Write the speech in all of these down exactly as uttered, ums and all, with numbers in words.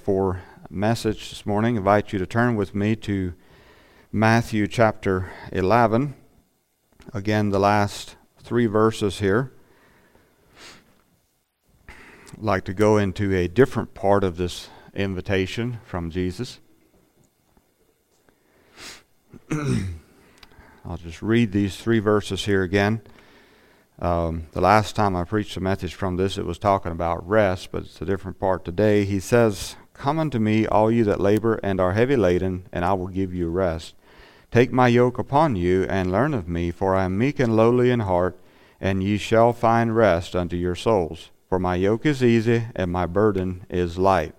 for message this morning. I invite you to turn with me to Matthew chapter eleven. Again, the last three verses here. I'd like to go into a different part of this invitation from Jesus. I'll just read these three verses here again. Um, the last time I preached a message from this, it was talking about rest, but it's a different part today. He says, "Come unto me, all you that labor and are heavy laden, and I will give you rest. Take my yoke upon you, and learn of me, for I am meek and lowly in heart, and ye shall find rest unto your souls. For my yoke is easy, and my burden is light."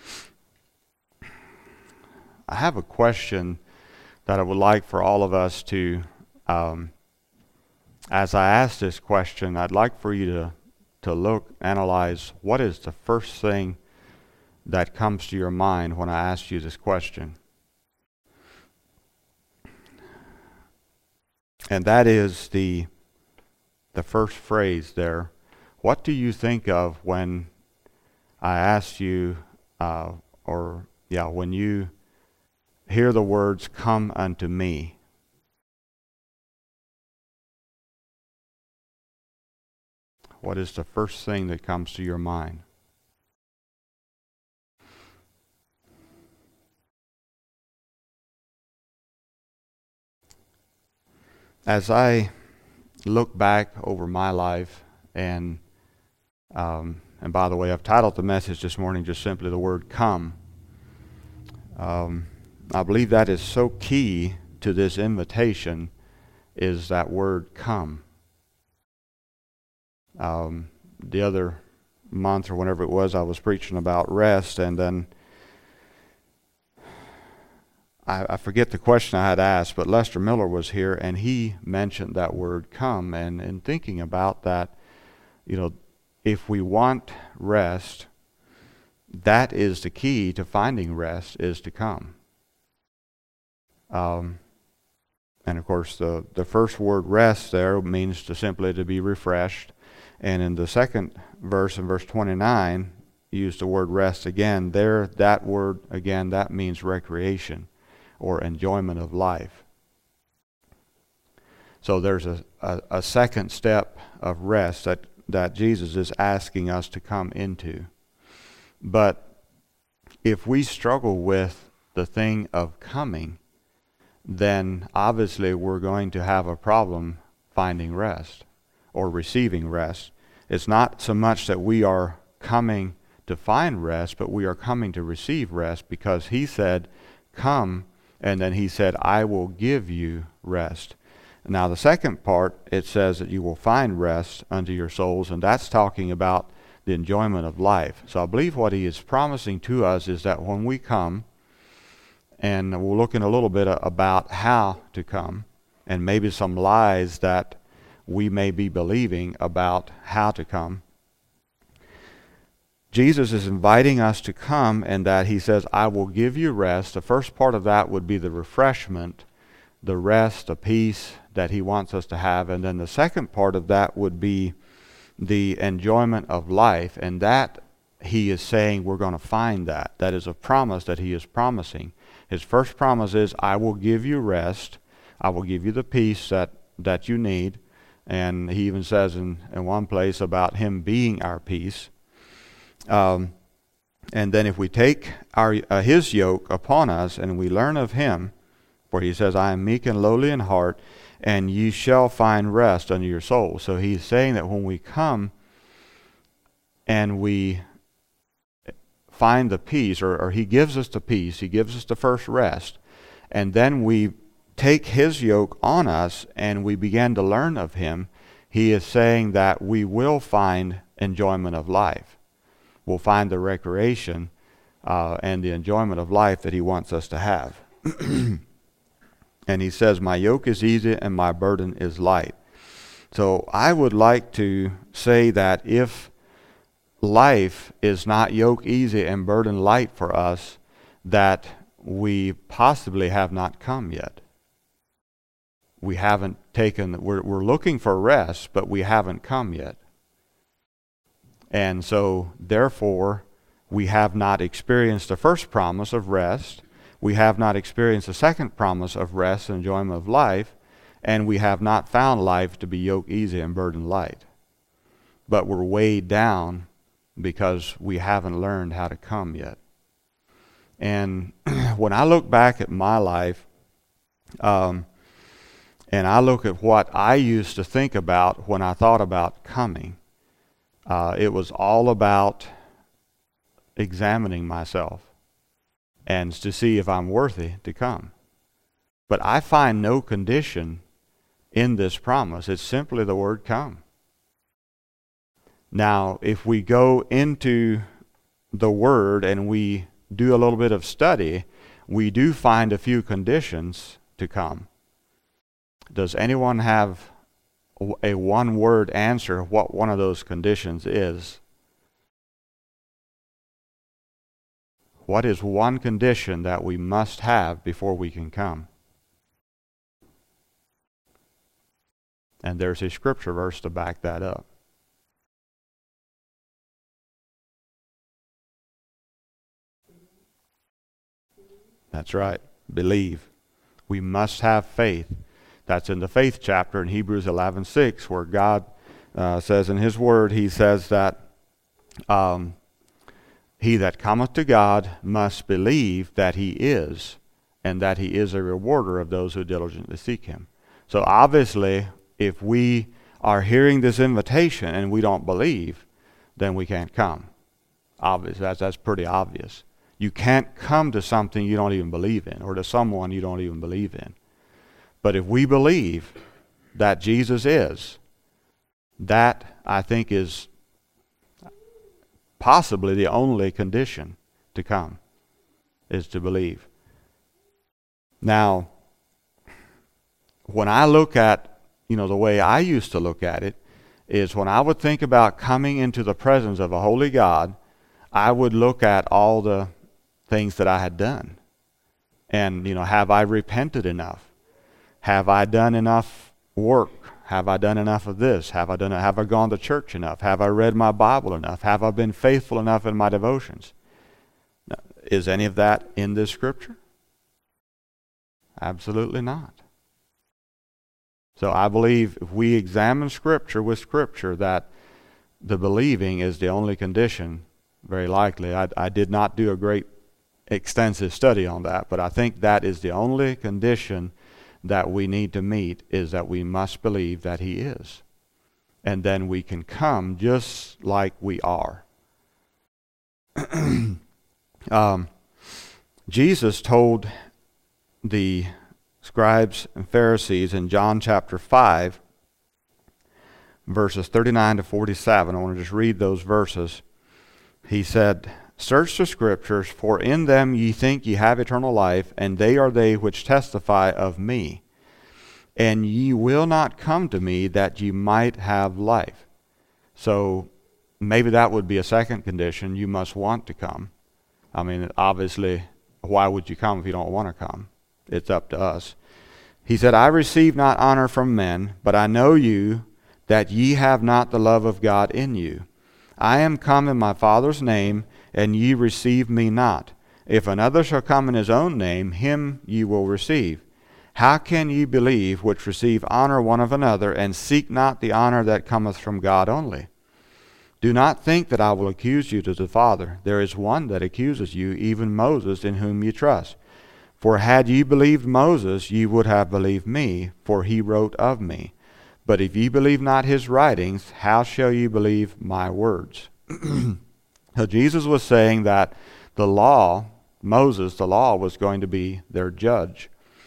I have a question that I would like for all of us to, um, as I ask this question, I'd like for you to, to look, analyze, what is the first thing that comes to your mind when I ask you this question? And that is the, the first phrase there. What do you think of when I ask you, uh, or yeah, when you hear the words, "Come unto me"? What is the first thing that comes to your mind? As I look back over my life, and um, and by the way, I've titled the message this morning just simply the word "come." Um, I believe that is so key to this invitation, is that word "come." Um, the other month or whenever it was, I was preaching about rest, and then I, I forget the question I had asked, but Lester Miller was here, and he mentioned that word "come." And in thinking about that, you know, if we want rest, that is the key to finding rest, is to come. Um, and of course, the, the first word "rest" there means to simply to be refreshed. And in the second verse, in verse twenty-nine, use the word "rest" again. There, that word again, that means recreation or enjoyment of life. So there's a, a, a second step of rest that, that Jesus is asking us to come into. But if we struggle with the thing of coming, then obviously we're going to have a problem finding rest or receiving rest. It's not so much that we are coming to find rest, but we are coming to receive rest, because he said, "Come," and then he said, "I will give you rest." Now the second part, it says that you will find rest unto your souls, and that's talking about the enjoyment of life. So I believe what he is promising to us is that when we come, and we'll look in a little bit about how to come, and maybe some lies that we may be believing about how to come. Jesus is inviting us to come, and that he says, "I will give you rest." The first part of that would be the refreshment, the rest, the peace that he wants us to have. And then the second part of that would be the enjoyment of life. And that he is saying we're going to find that. That is a promise that he is promising. His first promise is, "I will give you rest. I will give you the peace that, that you need." And he even says in, in one place about him being our peace. Um, and then if we take our uh, his yoke upon us and we learn of him, for he says, "I am meek and lowly in heart, and ye shall find rest unto your souls." So he's saying that when we come and we find the peace, or, or he gives us the peace, he gives us the first rest, and then we take his yoke on us and we begin to learn of him, he is saying that we will find enjoyment of life. We'll find the recreation uh, and the enjoyment of life that he wants us to have. And he says, "My yoke is easy and my burden is light." So I would like to say that if life is not yoke easy and burden light for us, that we possibly have not come yet. We haven't taken, we're, we're looking for rest, but we haven't come yet. And so, therefore, We have not experienced the first promise of rest. We have not experienced the second promise of rest and enjoyment of life. And we have not found life to be yoke easy and burden light. But we're weighed down because we haven't learned how to come yet. And when I look back at my life, um, and I look at what I used to think about when I thought about coming, uh, it was all about examining myself and to see if I'm worthy to come. But I find no condition in this promise. It's simply the word come. Now, if we go into the word and we do a little bit of study, we do find a few conditions to come. Does anyone have a one-word answer of what one of those conditions is? What is one condition that we must have before we can come? And there's a scripture verse to back that up. That's right. Believe. We must have faith. That's in the faith chapter in Hebrews eleven six, where God uh, says in His Word, He says that um, he that cometh to God must believe that He is, and that He is a rewarder of those who diligently seek Him. So obviously, if we are hearing this invitation and we don't believe, then we can't come. Obvious. That's, that's pretty obvious. You can't come to something you don't even believe in, or to someone you don't even believe in. But if we believe that Jesus is, that, I think, is possibly the only condition to come, is to believe. Now, when I look at, you know, the way I used to look at it, is when I would think about coming into the presence of a holy God, I would look at all the things that I had done. And, you know, have I repented enough? Have I done enough work? Have I done enough of this? Have I done? Have I gone to church enough? Have I read my Bible enough? Have I been faithful enough in my devotions? Now, is any of that in this scripture? Absolutely not. So I believe if we examine Scripture with Scripture, that the believing is the only condition, very likely. I, I did not do a great extensive study on that, but I think that is the only condition that we need to meet, is that we must believe that He is. And then we can come just like we are. um, Jesus told the scribes and Pharisees in John chapter five, verses thirty-nine to forty-seven. I want to just read those verses. He said, "Search the Scriptures, for in them ye think ye have eternal life, and they are they which testify of me. And ye will not come to me that ye might have life." So maybe that would be a second condition. You must want to come. I mean, obviously, why would you come if you don't want to come? It's up to us. He said, "I receive not honor from men, but I know you, that ye have not the love of God in you. I am come in my Father's name, and ye receive me not. If another shall come in his own name, him ye will receive. How can ye believe which receive honor one of another, and seek not the honor that cometh from God only? Do not think that I will accuse you to the Father. There is one that accuses you, even Moses, in whom ye trust. For had ye believed Moses, ye would have believed me, for he wrote of me. But if ye believe not his writings, how shall ye believe my words?" So Jesus was saying that the law, Moses, the law, was going to be their judge,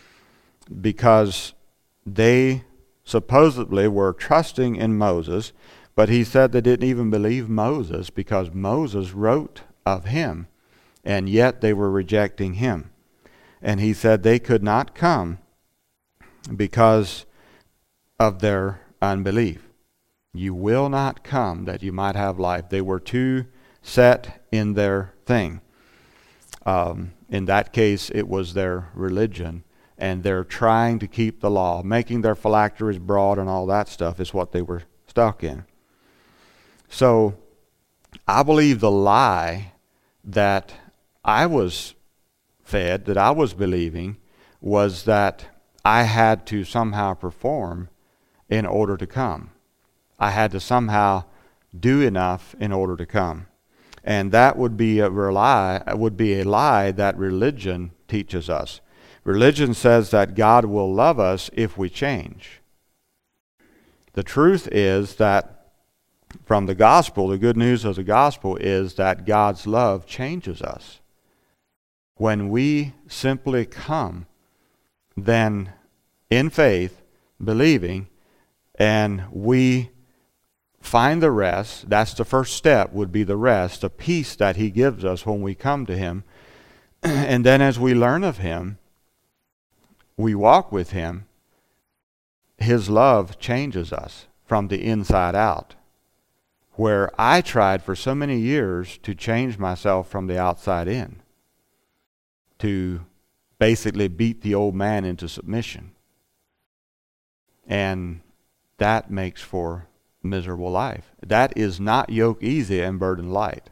because they supposedly were trusting in Moses, but he said they didn't even believe Moses because Moses wrote of him, and yet they were rejecting him. And he said they could not come because of their unbelief. You will not come that you might have life. They were too set in their thing. Um, in that case, it was their religion, and they're trying to keep the law. Making their phylacteries broad and all that stuff is what they were stuck in. So I believe the lie that I was fed, that I was believing, was that I had to somehow perform in order to come. I had to somehow do enough in order to come. And that would be a lie, would be a lie that religion teaches us. Religion says that God will love us if we change. The truth is that from the gospel, the good news of the gospel is that God's love changes us. When we simply come, then in faith, believing, and we find the rest, that's the first step, would be the rest, the peace that he gives us when we come to him. And then as we learn of him, we walk with him, his love changes us from the inside out. Where I tried for so many years to change myself from the outside in, to basically beat the old man into submission. And that makes for a miserable life. That is not yoke easy and burden light.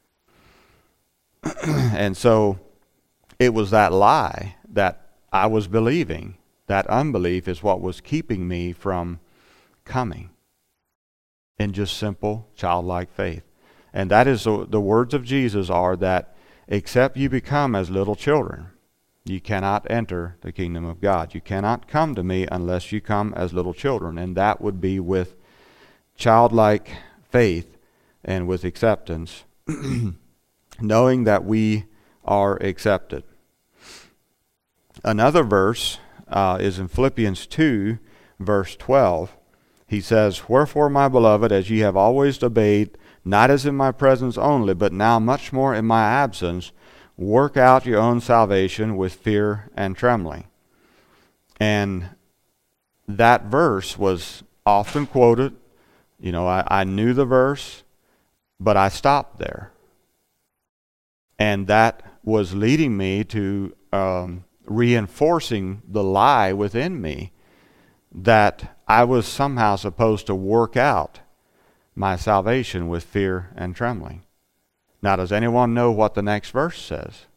And so it was that lie that I was believing. That unbelief is what was keeping me from coming in just simple childlike faith. And that is the, the words of Jesus are that except you become as little children, you cannot enter the kingdom of God. You cannot come to me unless you come as little children. And that would be with childlike faith and with acceptance, knowing that we are accepted. Another verse uh, is in Philippians two, verse twelve. He says, "Wherefore, my beloved, as ye have always obeyed, not as in my presence only, but now much more in my absence, work out your own salvation with fear and trembling." And that verse was often quoted. You know, I, I knew the verse, but I stopped there. And that was leading me to um, reinforcing the lie within me that I was somehow supposed to work out my salvation with fear and trembling. Now, does anyone know what the next verse says?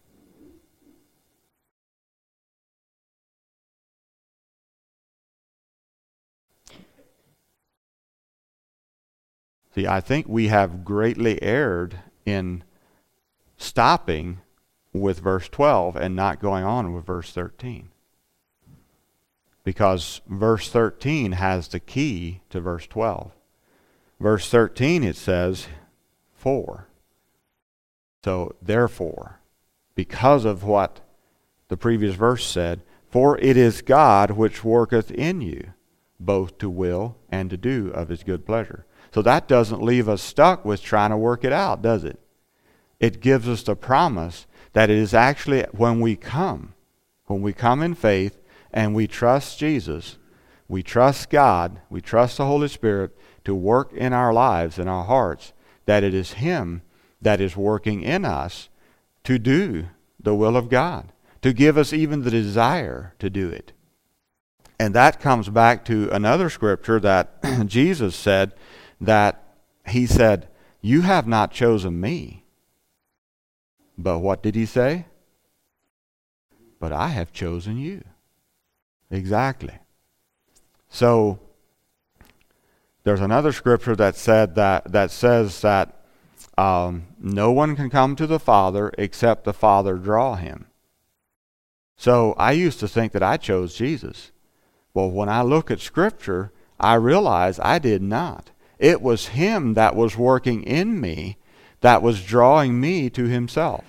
See, I think we have greatly erred in stopping with verse twelve and not going on with verse thirteen. Because verse thirteen has the key to verse twelve. Verse thirteen, it says, "For." So, therefore, because of what the previous verse said, "For it is God which worketh in you, both to will and to do of his good pleasure." So that doesn't leave us stuck with trying to work it out, does it? It gives us the promise that it is actually when we come, when we come in faith and we trust Jesus, we trust God, we trust the Holy Spirit to work in our lives, in our hearts, that it is him that is working in us to do the will of God, to give us even the desire to do it. And that comes back to another scripture that Jesus said, that he said, "You have not chosen me." But what did he say? "But I have chosen you." Exactly. So there's another scripture that said that that says that um, no one can come to the Father except the Father draw him. So I used to think that I chose Jesus. Well, when I look at Scripture, I realize I did not. It was him that was working in me, that was drawing me to himself.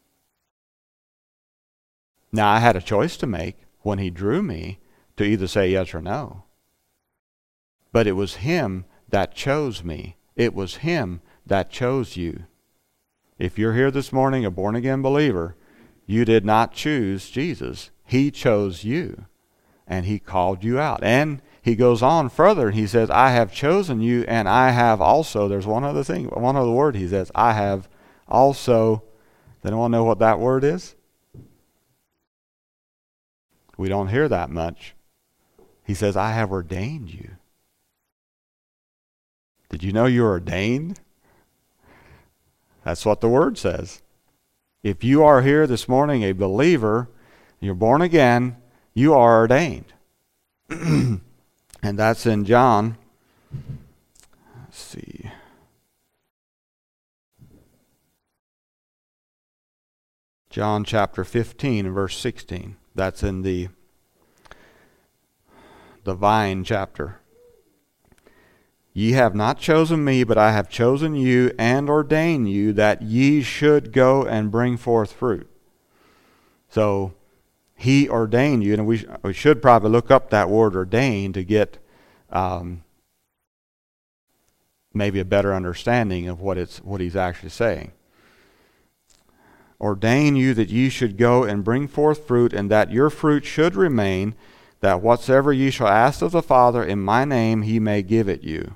Now, I had a choice to make when he drew me to either say yes or no. But it was him that chose me. It was him that chose you. If you're here this morning, a born-again believer, you did not choose Jesus. He chose you, and he called you out. And he goes on further, and he says, "I have chosen you, and I have also," there's one other thing, one other word he says, "I have also," does anyone know what that word is? We don't hear that much. He says, "I have ordained you." Did you know you're ordained? That's what the word says. if you are here this morning a believer, you're born again, you are ordained. And that's in John. Let's see. John chapter fifteen and verse sixteen. That's in the the vine chapter. Ye have not chosen me, but I have chosen you and ordained you that ye should go and bring forth fruit. So he ordained you, and we, sh- we should probably look up that word ordained to get um, maybe a better understanding of what it's what he's actually saying. Ordain you that ye should go and bring forth fruit, and that your fruit should remain, that whatsoever ye shall ask of the Father in my name, he may give it you.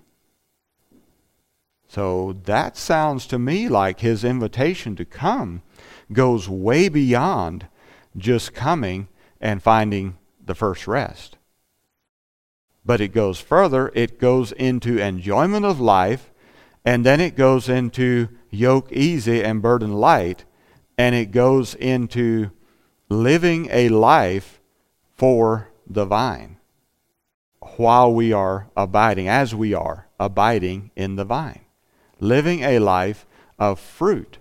So that sounds to me like his invitation to come goes way beyond just coming and finding the first rest. But it goes further. It goes into enjoyment of life, and then it goes into yoke easy and burden light, and it goes into living a life for the vine while we are abiding, as we are abiding in the vine. Living a life of fruit.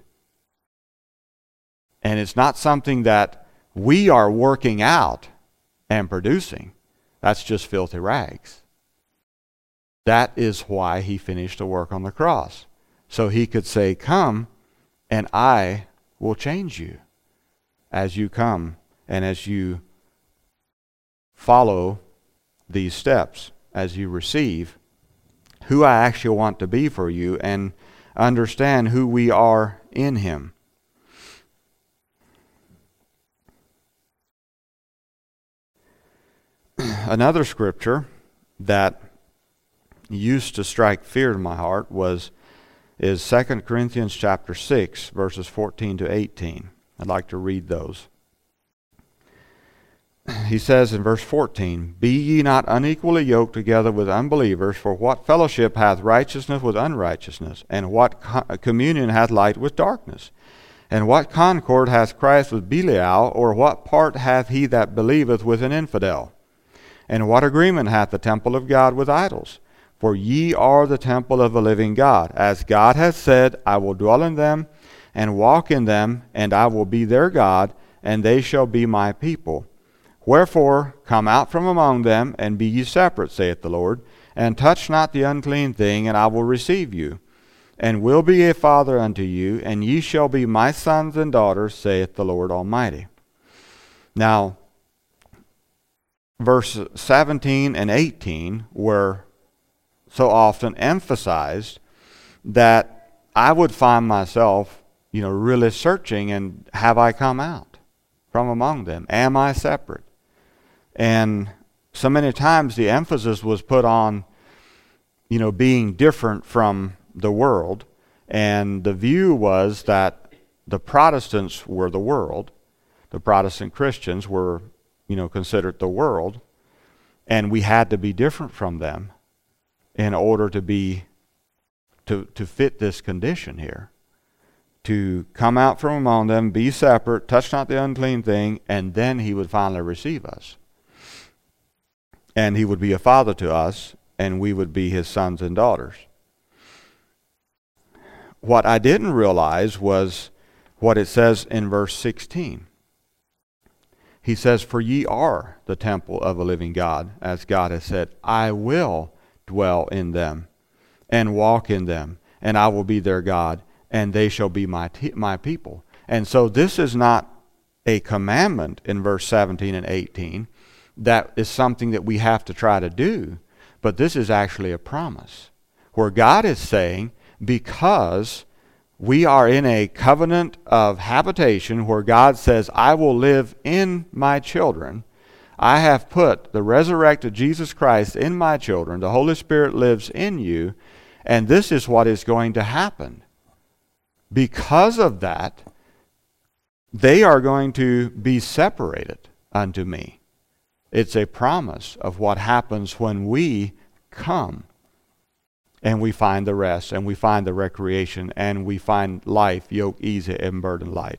And it's not something that we are working out and producing. That's just filthy rags. That is why he finished the work on the cross. So he could say, come and I will change you as you come and as you follow these steps, as you receive who I actually want to be for you and understand who we are in him. Another scripture that used to strike fear in my heart was is Second Corinthians chapter six, verses fourteen to eighteen. I'd like to read those. He says in verse fourteen, Be ye not unequally yoked together with unbelievers, for what fellowship hath righteousness with unrighteousness? And what co- communion hath light with darkness? And what concord hath Christ with Belial? Or what part hath he that believeth with an infidel? And what agreement hath the temple of God with idols? For ye are the temple of the living God. As God hath said, I will dwell in them, and walk in them, and I will be their God, and they shall be my people. Wherefore, come out from among them, and be ye separate, saith the Lord, and touch not the unclean thing, and I will receive you, and will be a father unto you, and ye shall be my sons and daughters, saith the Lord Almighty. Now, verse seventeen and eighteen were so often emphasized that I would find myself, you know, really searching, and have I come out from among them? Am I separate? And so many times the emphasis was put on, you know, being different from the world. And the view was that the Protestants were the world. The Protestant Christians were, you know, considered the world. And we had to be different from them in order to be, to, to fit this condition here. To come out from among them, be separate, touch not the unclean thing, and then he would finally receive us. And he would be a father to us, and we would be his sons and daughters. What I didn't realize was what it says in verse sixteen. He says, For ye are the temple of a living God, as God has said, I will dwell in them, and walk in them, and I will be their God, and they shall be my te- my people. And so this is not a commandment in verse seventeen and eighteen. That is something that we have to try to do. But this is actually a promise, where God is saying, because we are in a covenant of habitation where God says, I will live in my children. I have put the resurrected Jesus Christ in my children. The Holy Spirit lives in you. And this is what is going to happen. Because of that, they are going to be separated unto me. It's a promise of what happens when we come and we find the rest, and we find the recreation, and we find life, yoke easy and burden light.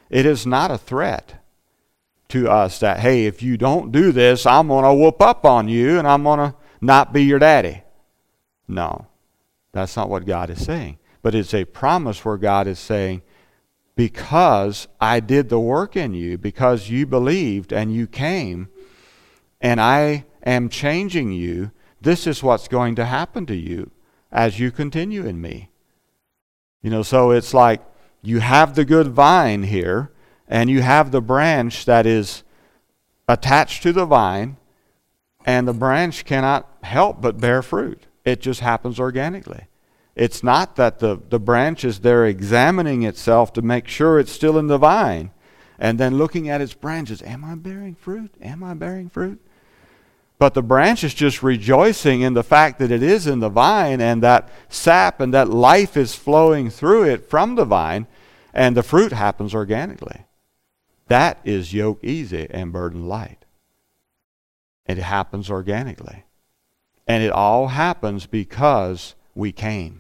It is not a threat to us that, hey, if you don't do this, I'm going to whoop up on you and I'm going to not be your daddy. No, that's not what God is saying. But it's a promise where God is saying, because I did the work in you, because you believed and you came, and I am changing you, this is what's going to happen to you as you continue in me. You know, so it's like you have the good vine here, and you have the branch that is attached to the vine, and the branch cannot help but bear fruit. It just happens organically. It's not that the, the branch is there examining itself to make sure it's still in the vine, and then looking at its branches. Am I bearing fruit? Am I bearing fruit? But the branch is just rejoicing in the fact that it is in the vine, and that sap and that life is flowing through it from the vine, and the fruit happens organically. That is yoke easy and burden light. It happens organically. And it all happens because we came.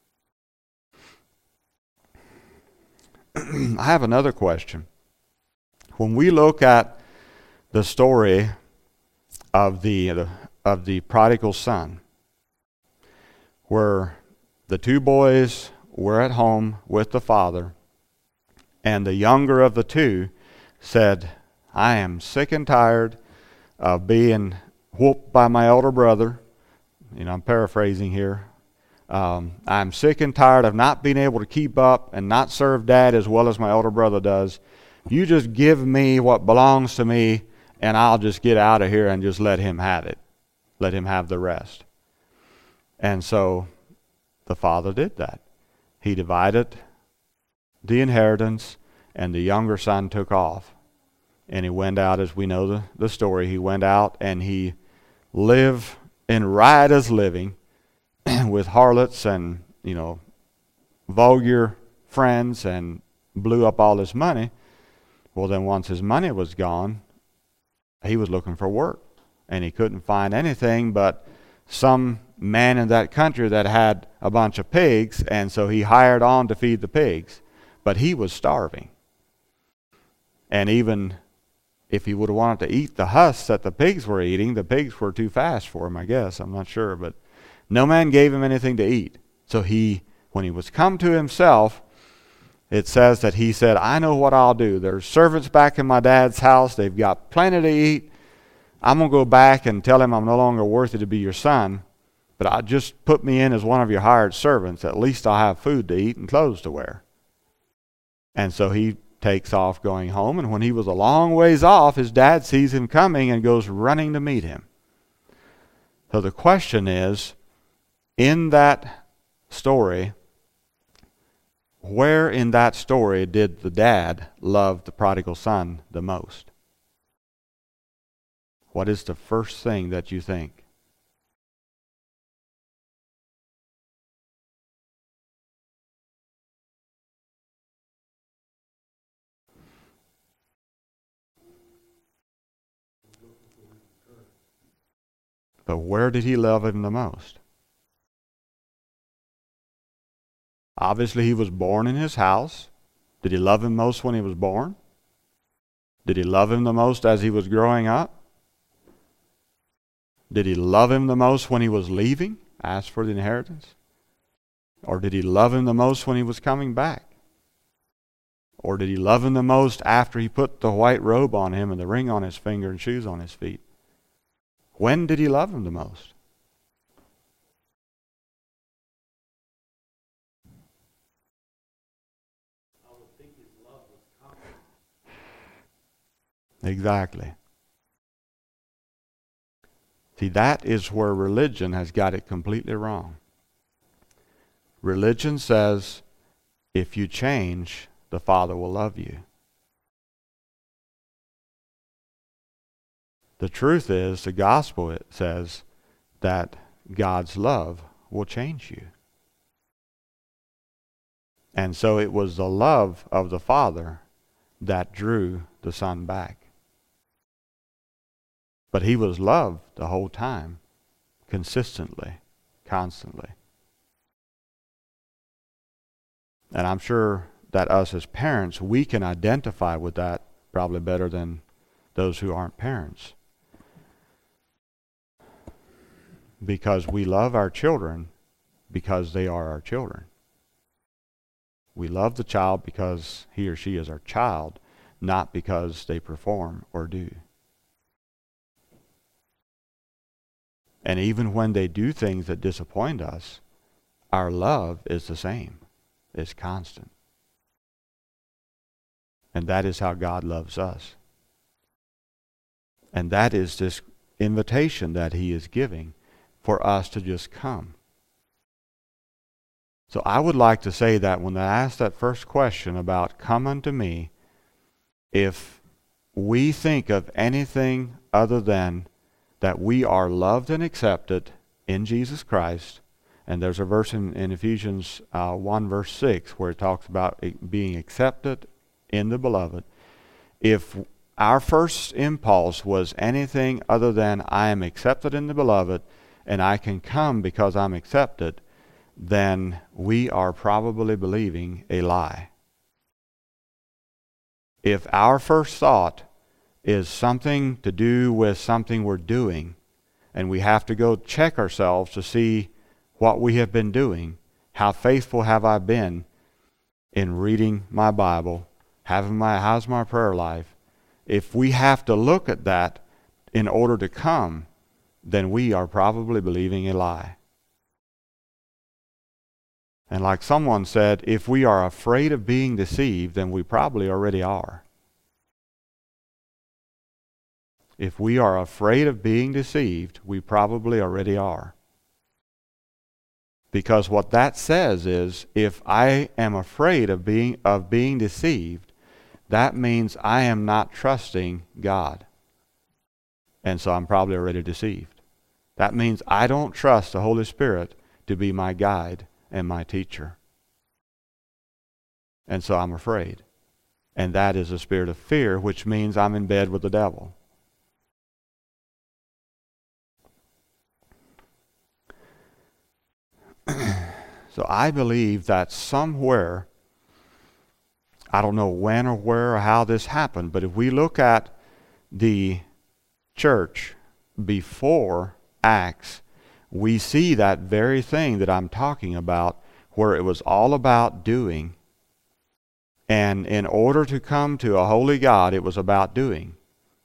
I have another question. When we look at the story of the of the prodigal son, where the two boys were at home with the father, and the younger of the two said, I am sick and tired of being whooped by my older brother. You know, I'm paraphrasing here. Um, I'm sick and tired of not being able to keep up and not serve Dad as well as my older brother does. You just give me what belongs to me, and I'll just get out of here and just let him have it. Let him have the rest. And so the father did that. He divided the inheritance, and the younger son took off. And he went out, as we know the, the story, he went out and he lived in riotous living with harlots and, you know, vulgar friends, and blew up all his money. Well, then once his money was gone, he was looking for work, and he couldn't find anything but some man in that country that had a bunch of pigs, and so he hired on to feed the pigs. But he was starving. And even if he would have wanted to eat the husks that the pigs were eating, the pigs were too fast for him, I guess. I'm not sure. But no man gave him anything to eat. So he, when he was come to himself, it says that he said, I know what I'll do. There's servants back in my dad's house. They've got plenty to eat. I'm going to go back and tell him I'm no longer worthy to be your son, but I just put me in as one of your hired servants. At least I'll have food to eat and clothes to wear. And so he takes off going home, and when he was a long ways off, his dad sees him coming and goes running to meet him. So the question is, in that story, where in that story did the dad love the prodigal son the most? What is the first thing that you think? But where did he love him the most? Obviously, he was born in his house. Did he love him most when he was born? Did he love him the most as he was growing up? Did he love him the most when he was leaving, asked for the inheritance? Or did he love him the most when he was coming back? Or did he love him the most after he put the white robe on him and the ring on his finger and shoes on his feet? When did he love him the most? I would think his love was constant. Exactly. See, that is where religion has got it completely wrong. Religion says, if you change, the Father will love you. The truth is, the gospel, it says that God's love will change you. And so it was the love of the Father that drew the Son back. But he was loved the whole time, consistently, constantly. And I'm sure that us as parents, we can identify with that probably better than those who aren't parents. Because we love our children because they are our children. We love the child because he or she is our child, not because they perform or do. And even when they do things that disappoint us, our love is the same. It's constant. And that is how God loves us. And that is this invitation that he is giving for us to just come. So I would like to say that when I asked that first question about come unto me, if we think of anything other than that we are loved and accepted in Jesus Christ, and there's a verse in, in Ephesians uh, one verse six where it talks about it being accepted in the beloved. If our first impulse was anything other than I am accepted in the beloved and I can come because I'm accepted, then we are probably believing a lie. If our first thought is something to do with something we're doing, and we have to go check ourselves to see what we have been doing, how faithful have I been in reading my Bible, having my, how's my prayer life? If we have to look at that in order to come, then we are probably believing a lie. And like someone said, if we are afraid of being deceived, then we probably already are. If we are afraid of being deceived, we probably already are. Because what that says is, if I am afraid of being of being deceived, that means I am not trusting God. And so I'm probably already deceived. That means I don't trust the Holy Spirit to be my guide and my teacher. And so I'm afraid. And that is a spirit of fear, which means I'm in bed with the devil. So I believe that somewhere, I don't know when or where or how this happened, but if we look at the church before Acts, we see that very thing that I'm talking about, where it was all about doing. And in order to come to a holy God, it was about doing.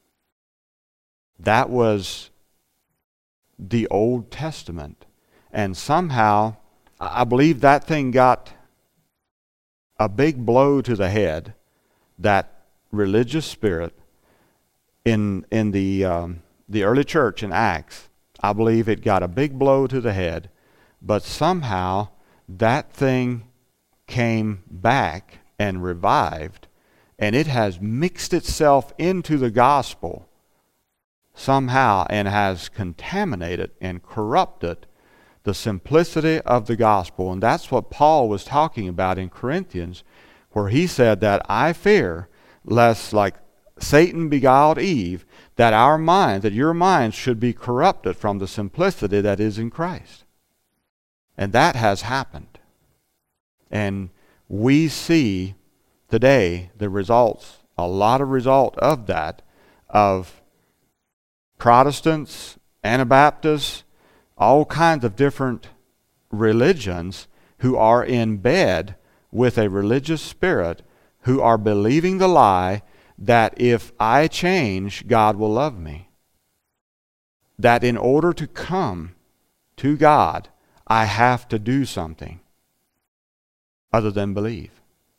That was the Old Testament. And somehow, I believe that thing got a big blow to the head, that religious spirit in in the um, the early church in Acts. I believe it got a big blow to the head, but somehow that thing came back and revived, and it has mixed itself into the gospel somehow and has contaminated and corrupted the simplicity of the gospel. And that's what Paul was talking about in Corinthians, where he said that I fear lest, like Satan beguiled Eve, that our minds, that your minds should be corrupted from the simplicity that is in Christ. And that has happened. And we see today the results, a lot of result of that, of Protestants, Anabaptists, all kinds of different religions who are in bed with a religious spirit, who are believing the lie that if I change, God will love me. That in order to come to God, I have to do something other than believe.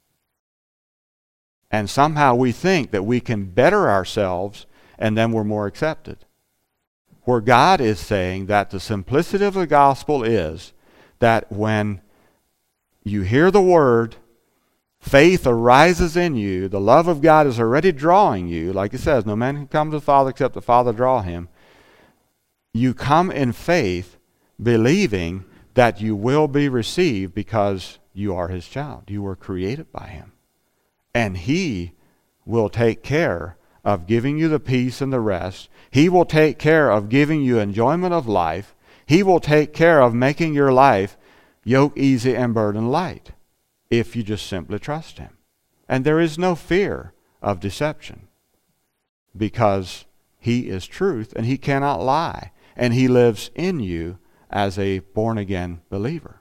And somehow we think that we can better ourselves and then we're more accepted. Where God is saying that the simplicity of the gospel is that when you hear the word, faith arises in you, the love of God is already drawing you. Like it says, no man can come to the Father except the Father draw him. You come in faith, believing that you will be received because you are his child. You were created by him. And he will take care of giving you the peace and the rest. He will take care of giving you enjoyment of life. He will take care of making your life yoke easy and burden light if you just simply trust him. And there is no fear of deception, because he is truth and he cannot lie, and he lives in you as a born-again believer.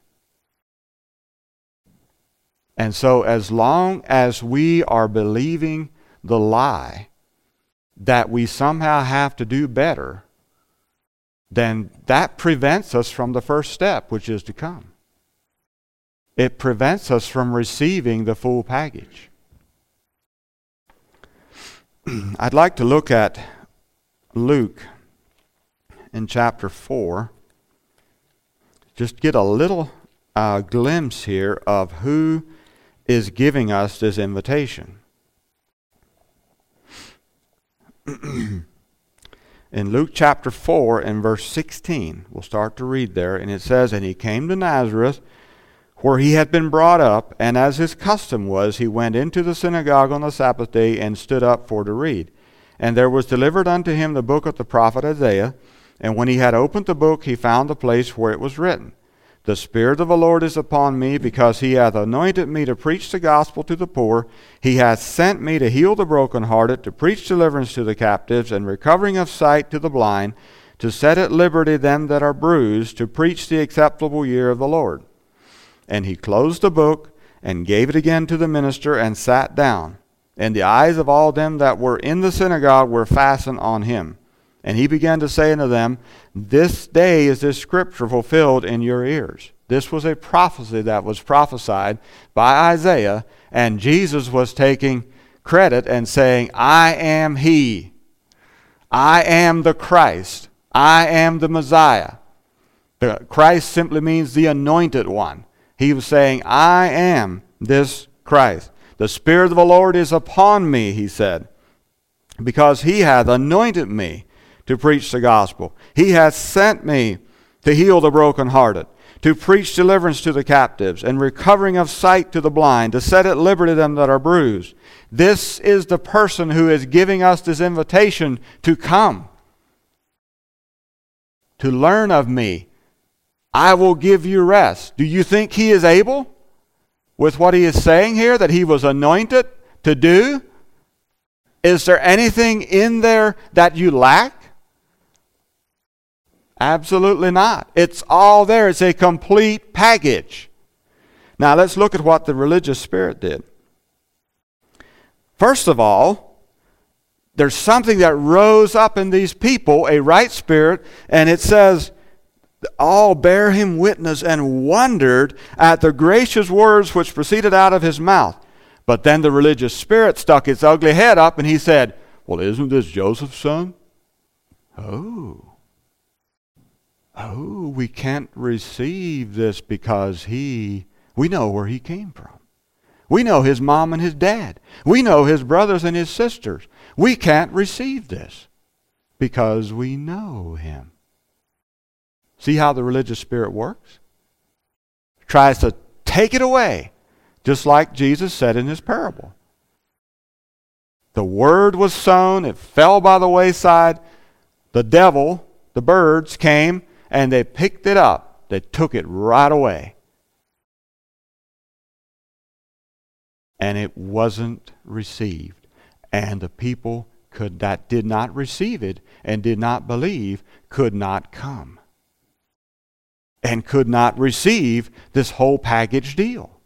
And so as long as we are believing the lie that we somehow have to do better, then that prevents us from the first step, which is to come. It prevents us from receiving the full package. I'd like to look at Luke in chapter four. Just get a little uh, glimpse here of who is giving us this invitation. In Luke chapter four and verse sixteen, we'll start to read there, and it says, "And he came to Nazareth, where he had been brought up, and as his custom was, he went into the synagogue on the Sabbath day and stood up for to read. And there was delivered unto him the book of the prophet Isaiah. And when he had opened the book, he found the place where it was written, The Spirit of the Lord is upon me, because he hath anointed me to preach the gospel to the poor. He hath sent me to heal the brokenhearted, to preach deliverance to the captives, and recovering of sight to the blind, to set at liberty them that are bruised, to preach the acceptable year of the Lord. And he closed the book, and gave it again to the minister, and sat down. And the eyes of all them that were in the synagogue were fastened on him. And he began to say unto them, This day is this scripture fulfilled in your ears. This was a prophecy that was prophesied by Isaiah, and Jesus was taking credit and saying, I am he. I am the Christ. I am the Messiah. The Christ simply means the anointed one. He was saying, I am this Christ. The Spirit of the Lord is upon me, he said, because he hath anointed me to preach the gospel. He hath sent me to heal the brokenhearted, to preach deliverance to the captives, and recovering of sight to the blind, to set at liberty them that are bruised. This is the person who is giving us this invitation to come, to learn of me. I will give you rest. Do you think he is able, with what he is saying here, that he was anointed to do? Is there anything in there that you lack? Absolutely not. It's all there. It's a complete package. Now let's look at what the religious spirit did. First of all, there's something that rose up in these people, a right spirit, and it says, all bare him witness and wondered at the gracious words which proceeded out of his mouth. But then the religious spirit stuck its ugly head up and he said, well, isn't this Joseph's son? Oh. Oh, we can't receive this because he, we know where he came from. We know his mom and his dad. We know his brothers and his sisters. We can't receive this because we know him. See how the religious spirit works? Tries to take it away, just like Jesus said in his parable. The word was sown, it fell by the wayside. The devil, the birds came, and they picked it up. They took it right away. And it wasn't received. And the people could that did not receive it and did not believe could not come. And could not receive this whole package deal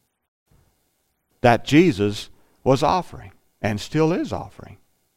that Jesus was offering and still is offering.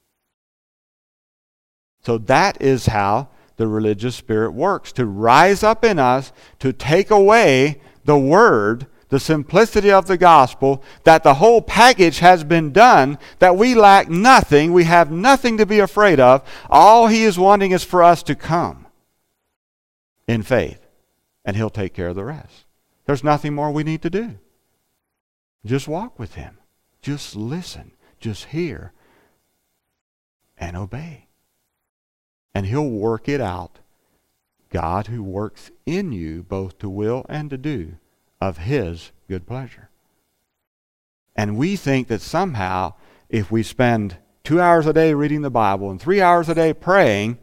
So that is how the religious spirit works, to rise up in us, to take away the word, the simplicity of the gospel, that the whole package has been done, that we lack nothing, we have nothing to be afraid of. All he is wanting is for us to come in faith. And he'll take care of the rest. There's nothing more we need to do. Just walk with him. Just listen. Just hear. And obey. And he'll work it out. God who works in you both to will and to do of his good pleasure. And we think that somehow if we spend two hours a day reading the Bible and three hours a day praying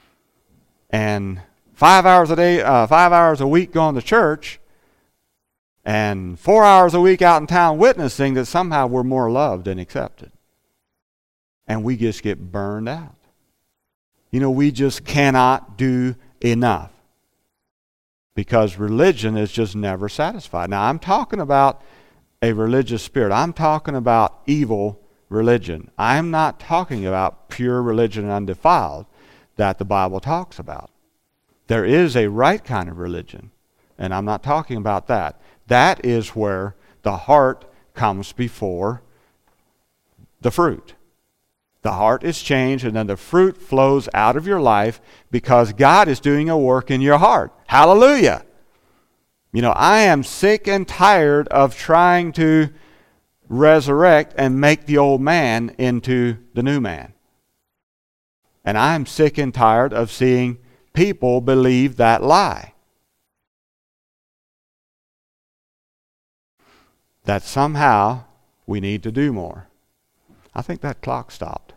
and Five hours a day, uh, five hours a week going to church, and four hours a week out in town witnessing, that somehow we're more loved and accepted. And we just get burned out. You know, we just cannot do enough. Because religion is just never satisfied. Now, I'm talking about a religious spirit. I'm talking about evil religion. I'm not talking about pure religion and undefiled that the Bible talks about. There is a right kind of religion, and I'm not talking about that. That is where the heart comes before the fruit. The heart is changed, and then the fruit flows out of your life because God is doing a work in your heart. Hallelujah! You know, I am sick and tired of trying to resurrect and make the old man into the new man. And I'm sick and tired of seeing people believe that lie. That somehow we need to do more. I think that clock stopped.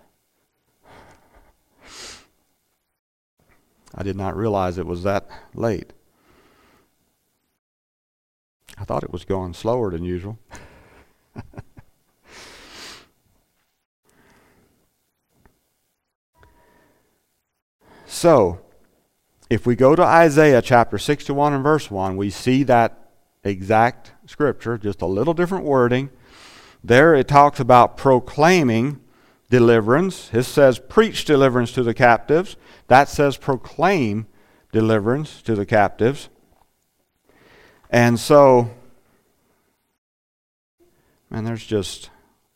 I did not realize it was that late. I thought it was going slower than usual. So, if we go to Isaiah chapter sixty-one and verse one, we see that exact scripture, just a little different wording. There it talks about proclaiming deliverance. It says preach deliverance to the captives. That says proclaim deliverance to the captives. And so, man, there's just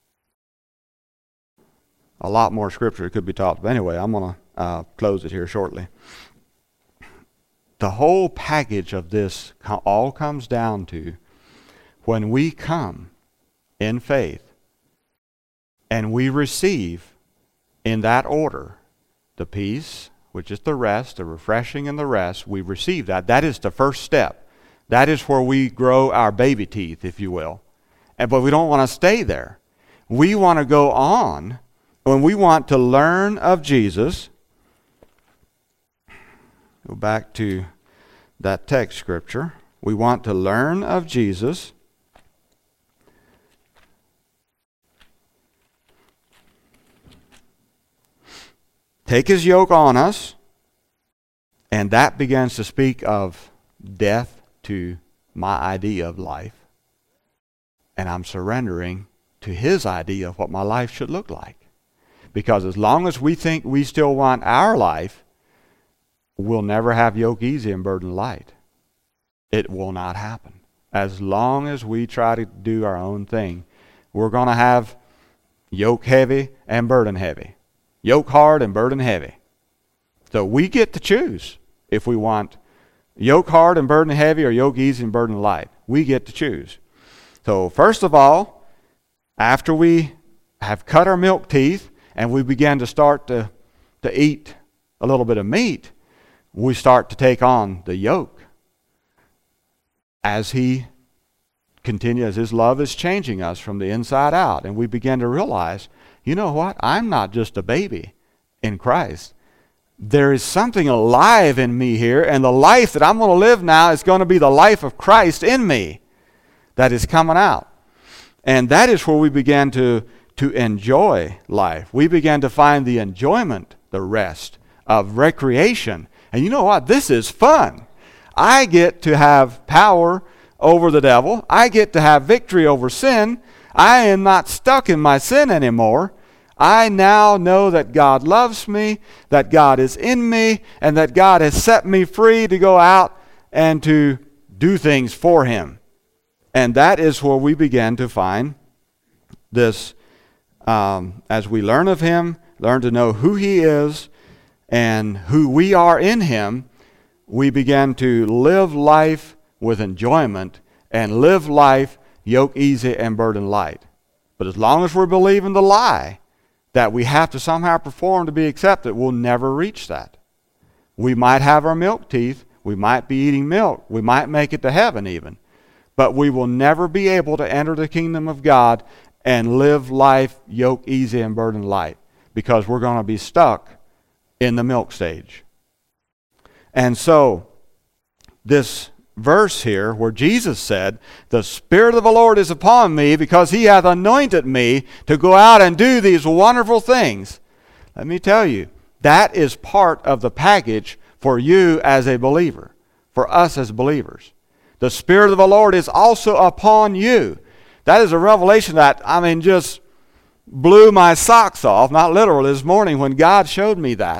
a lot more scripture that could be taught. But anyway, I'm going to uh, close it here shortly. The whole package of this all comes down to when we come in faith and we receive in that order the peace, which is the rest, the refreshing and the rest. We receive that. That is the first step. That is where we grow our baby teeth, if you will. And, but we don't want to stay there. We want to go on, and we want to learn of Jesus. Go back to that text scripture. We want to learn of Jesus. Take his yoke on us, and that begins to speak of death to my idea of life. And I'm surrendering to his idea of what my life should look like. Because as long as we think we still want our life, we'll never have yoke easy and burden light. It will not happen. As long as we try to do our own thing, we're going to have yoke heavy and burden heavy. Yoke hard and burden heavy. So we get to choose if we want yoke hard and burden heavy or yoke easy and burden light. We get to choose. So first of all, after we have cut our milk teeth and we begin to start to, to eat a little bit of meat, we start to take on the yoke. As he continues, his love is changing us from the inside out. And we begin to realize, you know what? I'm not just a baby in Christ. There is something alive in me here, and the life that I'm going to live now is going to be the life of Christ in me that is coming out. And that is where we began to, to enjoy life. We began to find the enjoyment, the rest of recreation. And you know what? This is fun. I get to have power over the devil. I get to have victory over sin. I am not stuck in my sin anymore. I now know that God loves me, that God is in me, and that God has set me free to go out and to do things for him. And that is where we begin to find this, um, as we learn of him, learn to know who he is and who we are in him, we begin to live life with enjoyment and live life yoke easy and burden light. But as long as we're believing the lie that we have to somehow perform to be accepted, we'll never reach that. We might have our milk teeth, we might be eating milk, we might make it to heaven even, but we will never be able to enter the kingdom of God and live life yoke easy and burden light, because we're going to be stuck in the milk stage. And so this verse here where Jesus said, "The Spirit of the Lord is upon me because he hath anointed me to go out and do these wonderful things." Let me tell you, that is part of the package for you as a believer, for us as believers. The Spirit of the Lord is also upon you. That is a revelation that, I mean, just blew my socks off, not literally, this morning when God showed me that.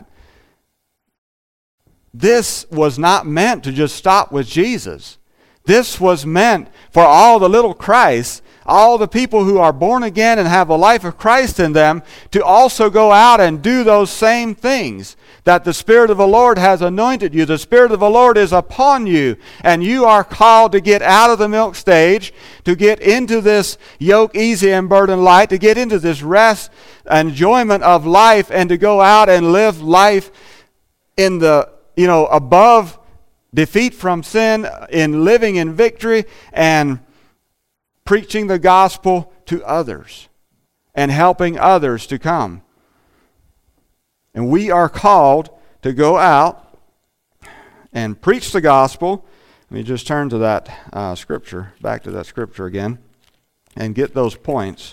This was not meant to just stop with Jesus. This was meant for all the little Christs, all the people who are born again and have the life of Christ in them, to also go out and do those same things. That the Spirit of the Lord has anointed you. The Spirit of the Lord is upon you. And you are called to get out of the milk stage, to get into this yoke easy and burden light, to get into this rest, enjoyment of life, and to go out and live life in the, you know, above defeat from sin, in living in victory, and preaching the gospel to others and helping others to come. And we are called to go out and preach the gospel. Let me just turn to that uh, scripture, back to that scripture again, and get those points.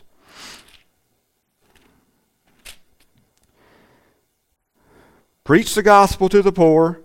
Preach the gospel to the poor.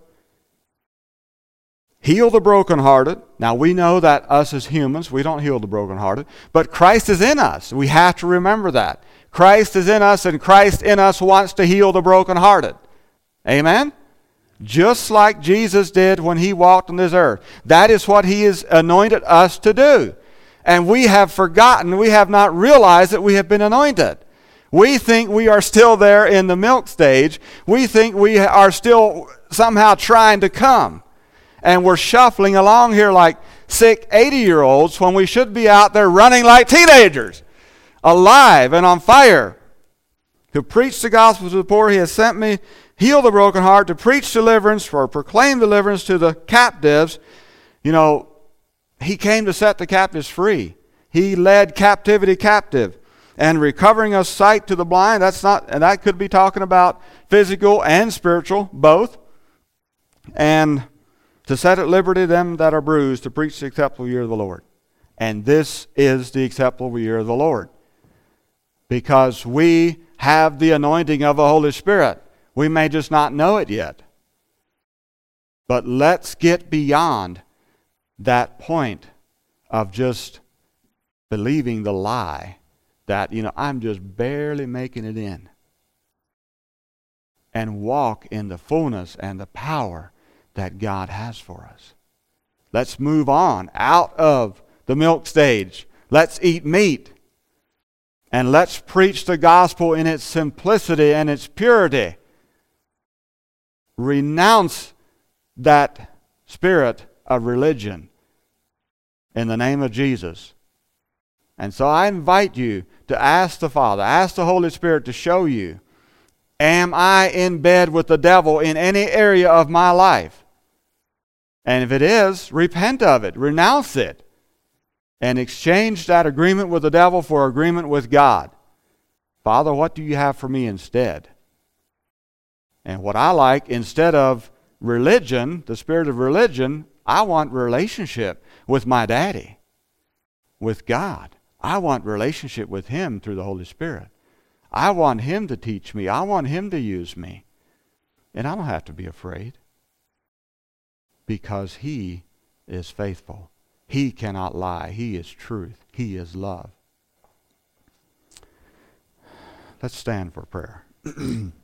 Heal the brokenhearted. Now we know that us as humans, we don't heal the brokenhearted, but Christ is in us. We have to remember that. Christ is in us, and Christ in us wants to heal the brokenhearted. Amen? Just like Jesus did when he walked on this earth. That is what he has anointed us to do. And we have forgotten, we have not realized that we have been anointed. We think we are still there in the milk stage. We think we are still somehow trying to come. And we're shuffling along here like sick eighty-year-olds when we should be out there running like teenagers, alive and on fire. To preach the gospel to the poor, he has sent me, heal the broken heart, to preach deliverance, for proclaim deliverance to the captives. You know, he came to set the captives free. He led captivity captive. And recovering of sight to the blind, that's not, and that could be talking about physical and spiritual, both. And to set at liberty them that are bruised, to preach the acceptable year of the Lord. And this is the acceptable year of the Lord. Because we have the anointing of the Holy Spirit. We may just not know it yet. But let's get beyond that point of just believing the lie that, you know, I'm just barely making it in. And walk in the fullness and the power that God has for us. Let's move on out of the milk stage. Let's eat meat. And let's preach the gospel in its simplicity and its purity. Renounce that spirit of religion in the name of Jesus. And so I invite you to ask the Father, ask the Holy Spirit to show you, am I in bed with the devil in any area of my life? And if it is, repent of it, renounce it, and exchange that agreement with the devil for agreement with God. Father, what do you have for me instead? And what I like, instead of religion, the spirit of religion, I want relationship with my daddy, with God. I want relationship with him through the Holy Spirit. I want him to teach me. I want him to use me. And I don't have to be afraid. Because he is faithful. He cannot lie. He is truth. He is love. Let's stand for prayer.